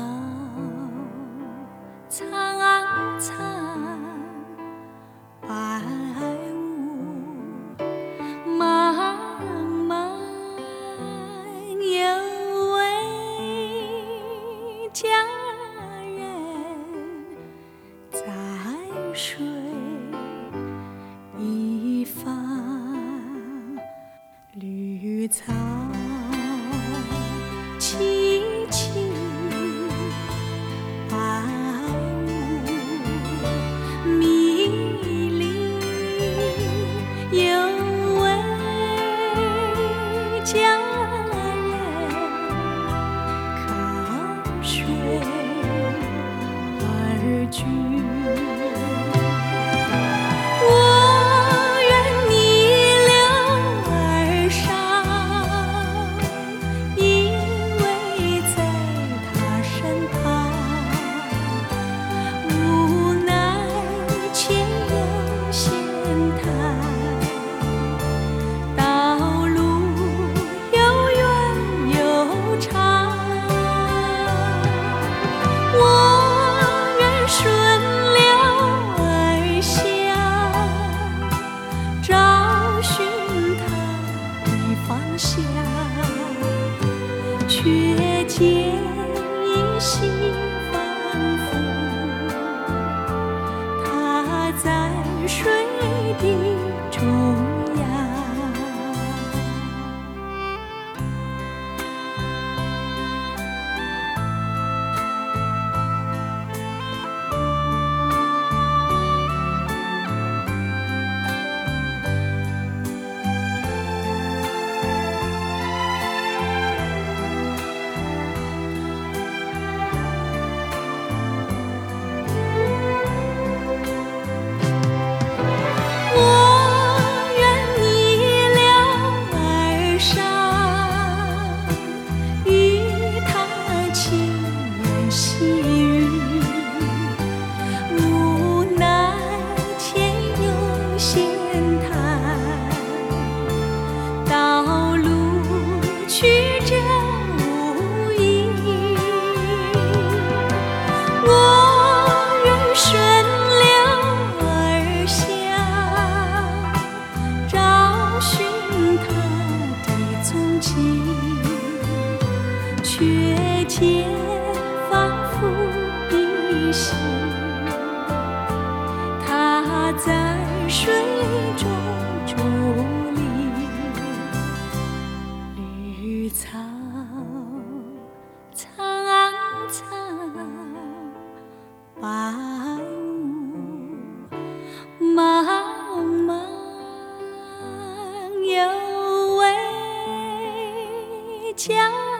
苍苍白雾，茫茫有位佳人在水一方，绿草萋萋，白雾迷离，有位佳人靠水而居。我愿逆流而上，依偎在他身旁，无奈前有险滩，道路又远又长。我愿顺流而下，找寻他的方向，却见依稀仿佛他在水的中央。我愿逆流而上，与他轻言细语，无奈前有险滩，道路曲折无依。我愿顺流而下，找寻他的踪迹，却见仿佛依稀他在水中伫立。绿草苍苍，白雾茫茫，有位佳